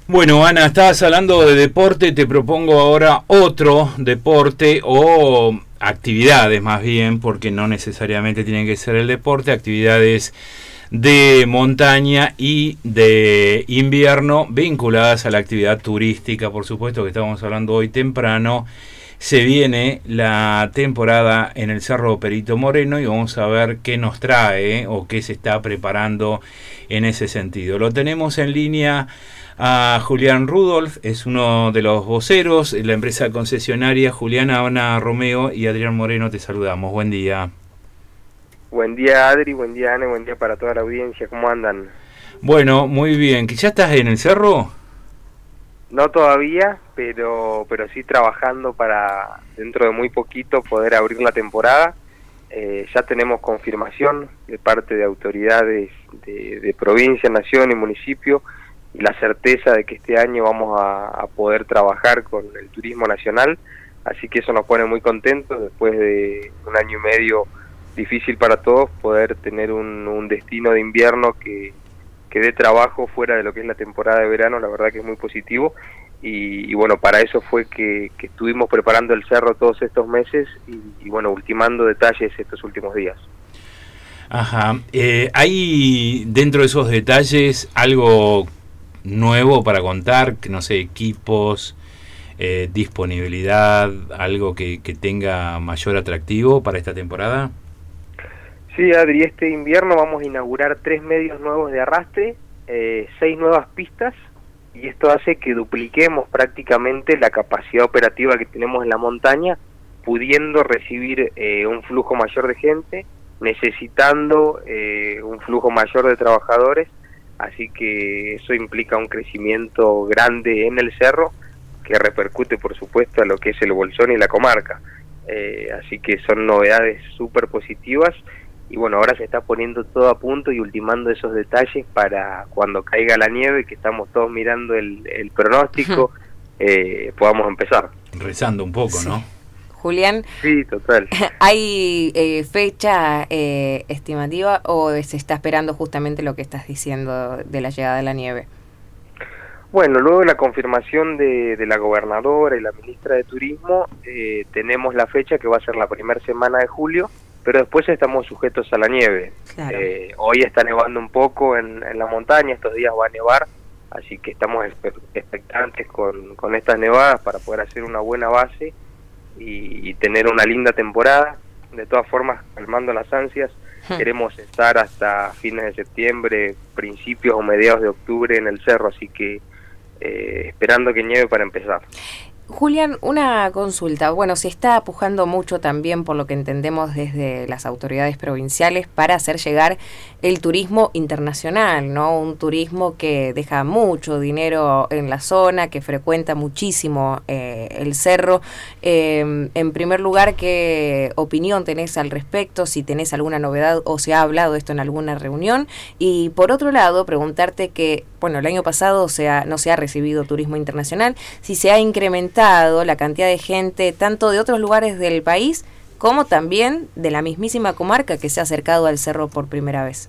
Bueno, Ana, estabas hablando de deporte, te propongo ahora otro deporte o actividades más bien, porque no necesariamente tienen que ser el deporte, actividades de montaña y de invierno vinculadas a la actividad turística, por supuesto, que estábamos hablando hoy temprano. Se viene la temporada en el Cerro Perito Moreno y vamos a ver qué nos trae o qué se está preparando en ese sentido. Lo tenemos en línea a Julián Rudolph, es uno de los voceros de la empresa concesionaria. Juliana, Ana Romeo y Adrián Moreno, te saludamos. Buen día. Buen día, Adri, buen día, Ana, buen día para toda la audiencia. ¿Cómo andan? Bueno, muy bien. ¿Ya estás en el cerro? No todavía, pero sí trabajando para dentro de muy poquito poder abrir la temporada. Ya tenemos confirmación de parte de autoridades de provincia, nación y municipio, y la certeza de que este año vamos a poder trabajar con el turismo nacional, así que eso nos pone muy contentos después de un año y medio difícil para todos, poder tener un destino de invierno que dé trabajo fuera de lo que es la temporada de verano. La verdad que es muy positivo, y bueno, para eso fue que estuvimos preparando el cerro todos estos meses y bueno, ultimando detalles estos últimos días. Ajá, ¿hay dentro de esos detalles algo nuevo para contar? Que no sé, equipos, disponibilidad, algo que tenga mayor atractivo para esta temporada. Sí, Adri, este invierno vamos a inaugurar 3 medios nuevos de arrastre, 6 nuevas pistas, y esto hace que dupliquemos prácticamente la capacidad operativa que tenemos en la montaña, pudiendo recibir un flujo mayor de gente, necesitando un flujo mayor de trabajadores, así que eso implica un crecimiento grande en el cerro, que repercute por supuesto a lo que es el Bolsón y la comarca, así que son novedades súper positivas. Y bueno, ahora se está poniendo todo a punto y ultimando esos detalles para cuando caiga la nieve, que estamos todos mirando el pronóstico, podamos empezar. Rezando un poco, Sí. ¿no? Julián, Sí, total. ¿hay fecha estimativa o se está esperando justamente lo que estás diciendo de la llegada de la nieve? Bueno, luego de la confirmación de la gobernadora y la ministra de Turismo, tenemos la fecha que va a ser la primera semana de julio, pero después estamos sujetos a la nieve. Claro. Hoy está nevando un poco en la montaña, estos días va a nevar, así que estamos expectantes con estas nevadas para poder hacer una buena base y tener una linda temporada. De todas formas, calmando las ansias, queremos estar hasta fines de septiembre, principios o mediados de octubre en el cerro, así que esperando que nieve para empezar. Julián, una consulta. Bueno, se está pujando mucho también, por lo que entendemos desde las autoridades provinciales, para hacer llegar el turismo internacional, ¿no? Un turismo que deja mucho dinero en la zona, que frecuenta muchísimo el cerro. En primer lugar, ¿qué opinión tenés al respecto? Si tenés alguna novedad o se ha hablado esto en alguna reunión. Y por otro lado, preguntarte que, bueno, el año pasado no se ha recibido turismo internacional, si se ha incrementado la cantidad de gente tanto de otros lugares del país como también de la mismísima comarca que se ha acercado al cerro por primera vez.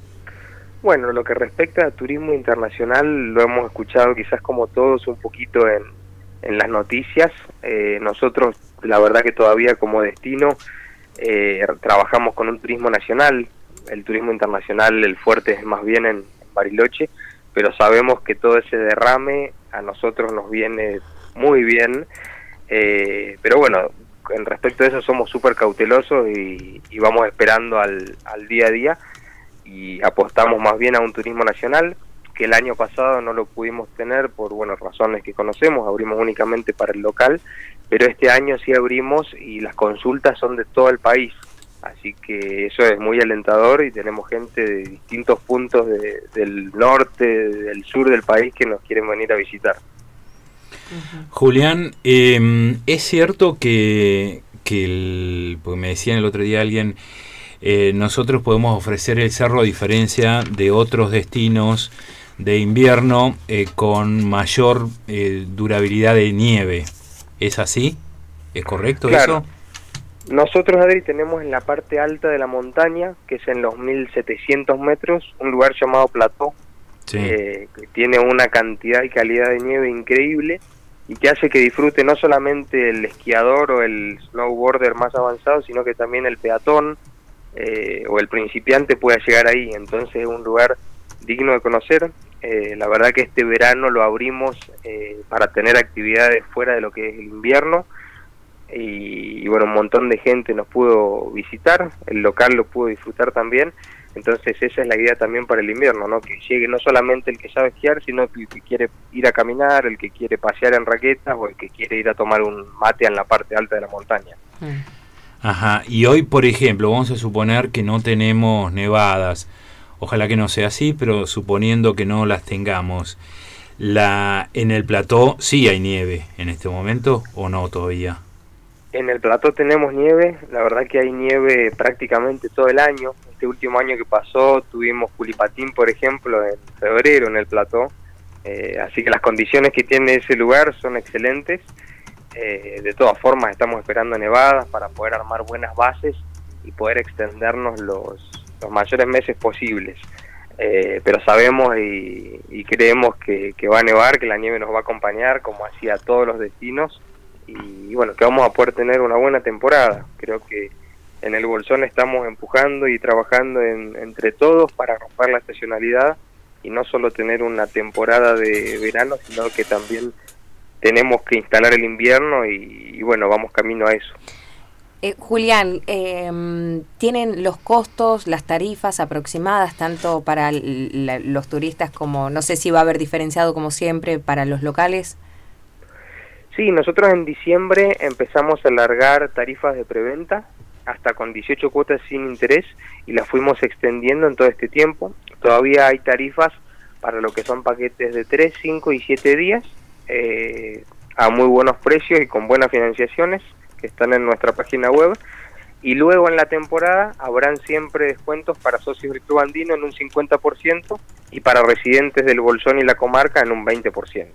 Bueno, lo que respecta a turismo internacional, lo hemos escuchado quizás como todos un poquito en las noticias. Nosotros, la verdad que todavía como destino, trabajamos con un turismo nacional. El turismo internacional, el fuerte es más bien en Bariloche, pero sabemos que todo ese derrame a nosotros nos viene muy bien, pero bueno, en respecto a eso somos súper cautelosos y vamos esperando al día a día, y apostamos más bien a un turismo nacional, que el año pasado no lo pudimos tener por razones que conocemos, abrimos únicamente para el local, pero este año sí abrimos y las consultas son de todo el país, así que eso es muy alentador y tenemos gente de distintos puntos del norte, del sur del país que nos quieren venir a visitar. Julián, es cierto que porque me decían el otro día alguien, nosotros podemos ofrecer el cerro a diferencia de otros destinos de invierno con mayor durabilidad de nieve. ¿Es así? ¿Es correcto Claro. eso? Nosotros, Adri, tenemos en la parte alta de la montaña, que es en los 1700 metros, un lugar llamado Plató, Sí. Que tiene una cantidad y calidad de nieve increíble y que hace que disfrute no solamente el esquiador o el snowboarder más avanzado, sino que también el peatón o el principiante pueda llegar ahí. Entonces es un lugar digno de conocer. La verdad que este verano lo abrimos para tener actividades fuera de lo que es el invierno y bueno, un montón de gente nos pudo visitar, el local lo pudo disfrutar también. Entonces esa es la idea también para el invierno, ¿no? Que llegue no solamente el que sabe esquiar, sino que el que quiere ir a caminar, el que quiere pasear en raquetas o el que quiere ir a tomar un mate en la parte alta de la montaña. Ajá, y hoy, por ejemplo, vamos a suponer que no tenemos nevadas. Ojalá que no sea así, pero suponiendo que no las tengamos, ¿en el plató sí hay nieve en este momento o no todavía? En el plató tenemos nieve, la verdad que hay nieve prácticamente todo el año. Este último año que pasó tuvimos culipatín, por ejemplo, en febrero en el plató, así que las condiciones que tiene ese lugar son excelentes. De todas formas estamos esperando nevadas para poder armar buenas bases y poder extendernos los mayores meses posibles. Pero sabemos y creemos que va a nevar, que la nieve nos va a acompañar como hacía todos los destinos y bueno, que vamos a poder tener una buena temporada. Creo que en el Bolsón estamos empujando y trabajando entre todos para romper la estacionalidad y no solo tener una temporada de verano, sino que también tenemos que instalar el invierno y bueno, vamos camino a eso. Julián, ¿tienen los costos, las tarifas aproximadas tanto para los turistas como, no sé si va a haber diferenciado como siempre, para los locales? Sí, nosotros en diciembre empezamos a largar tarifas de preventa hasta con 18 cuotas sin interés y las fuimos extendiendo en todo este tiempo. Todavía hay tarifas para lo que son paquetes de 3, 5 y 7 días a muy buenos precios y con buenas financiaciones que están en nuestra página web. Y luego en la temporada habrán siempre descuentos para socios del Club Andino en un 50% y para residentes del Bolsón y la comarca en un 20%.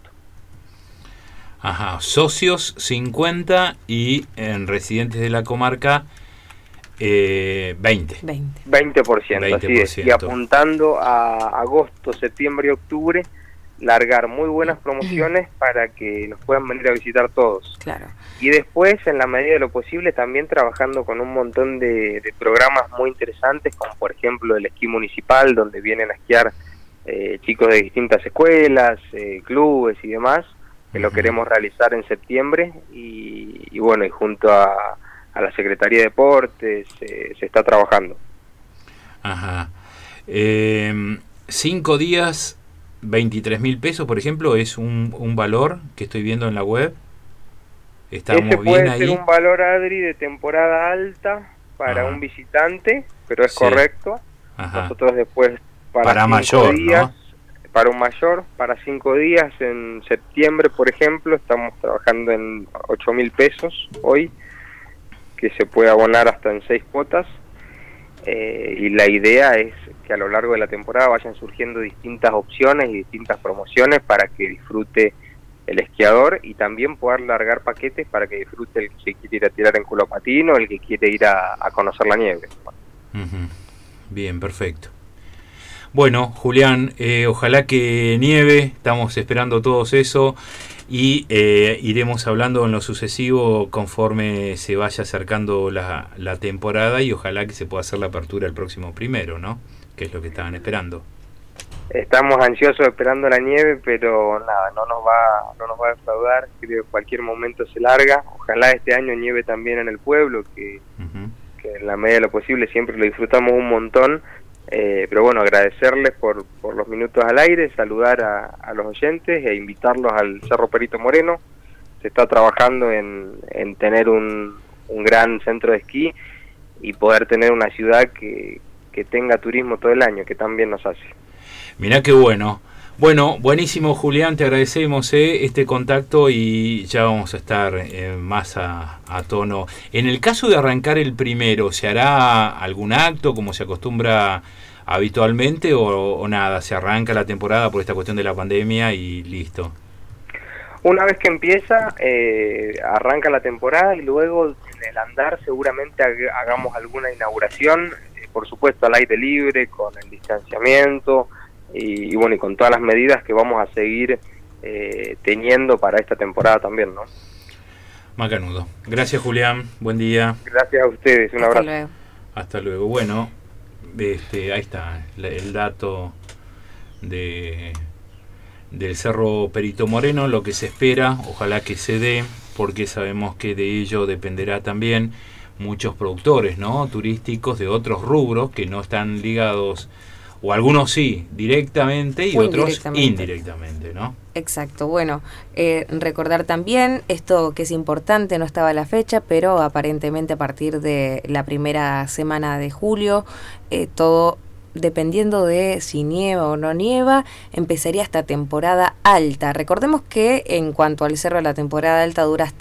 Ajá, socios 50 y en residentes de la comarca 20%. 20%, así es. Y apuntando a agosto, septiembre y octubre, largar muy buenas promociones para que nos puedan venir a visitar todos. Claro. Y después, en la medida de lo posible, también trabajando con un montón de programas muy interesantes, como por ejemplo el esquí municipal, donde vienen a esquiar chicos de distintas escuelas, clubes y demás, que lo queremos realizar en septiembre y bueno, y junto a la Secretaría de Deportes se está trabajando. Ajá. 5 días, 23.000 pesos, por ejemplo, es un valor que estoy viendo en la web. ¿Estamos Ese puede bien ahí? ser un valor, Adri, de temporada alta para un visitante, pero es correcto. Ajá. Nosotros después para mayor, días, ¿no? Para un mayor, para 5 días en septiembre, por ejemplo, estamos trabajando en 8.000 pesos hoy, que se puede abonar hasta en 6 cuotas. Y la idea es que a lo largo de la temporada vayan surgiendo distintas opciones y distintas promociones para que disfrute el esquiador y también poder largar paquetes para que disfrute el que quiere ir a tirar en culopatín o el que quiere ir a conocer la nieve. Bien, perfecto. Bueno, Julián, ojalá que nieve, estamos esperando todos eso y iremos hablando en lo sucesivo conforme se vaya acercando la temporada y ojalá que se pueda hacer la apertura el próximo 1, ¿no? Que es lo que estaban esperando. Estamos ansiosos esperando la nieve, pero nada, no nos va a defraudar. Creo que en cualquier momento se larga. Ojalá este año nieve también en el pueblo, que en la medida de lo posible siempre lo disfrutamos un montón. Pero bueno, agradecerles por los minutos al aire, saludar a los oyentes e invitarlos al Cerro Perito Moreno. Se está trabajando en tener un gran centro de esquí y poder tener una ciudad que tenga turismo todo el año, que también nos hace. Mirá qué bueno. Bueno, buenísimo, Julián, te agradecemos este contacto y ya vamos a estar más a tono. En el caso de arrancar el 1, ¿se hará algún acto como se acostumbra habitualmente o nada? ¿Se arranca la temporada por esta cuestión de la pandemia y listo? Una vez que empieza, arranca la temporada y luego en el andar seguramente hagamos alguna inauguración, por supuesto al aire libre, con el distanciamiento, y bueno, y con todas las medidas que vamos a seguir teniendo para esta temporada también, ¿no? Macanudo. Gracias, Julián. Buen día. Gracias a ustedes. Un abrazo. Luego. Hasta luego. Bueno, ahí está el dato del Cerro Perito Moreno, lo que se espera, ojalá que se dé, porque sabemos que de ello dependerá también muchos productores, ¿no?, turísticos de otros rubros que no están ligados, o algunos sí, directamente y otros indirectamente, ¿no? Exacto. Bueno, recordar también esto que es importante, no estaba la fecha, pero aparentemente a partir de la primera semana de julio, todo dependiendo de si nieva o no nieva, empezaría esta temporada alta. Recordemos que en cuanto al cerro, la temporada alta dura hasta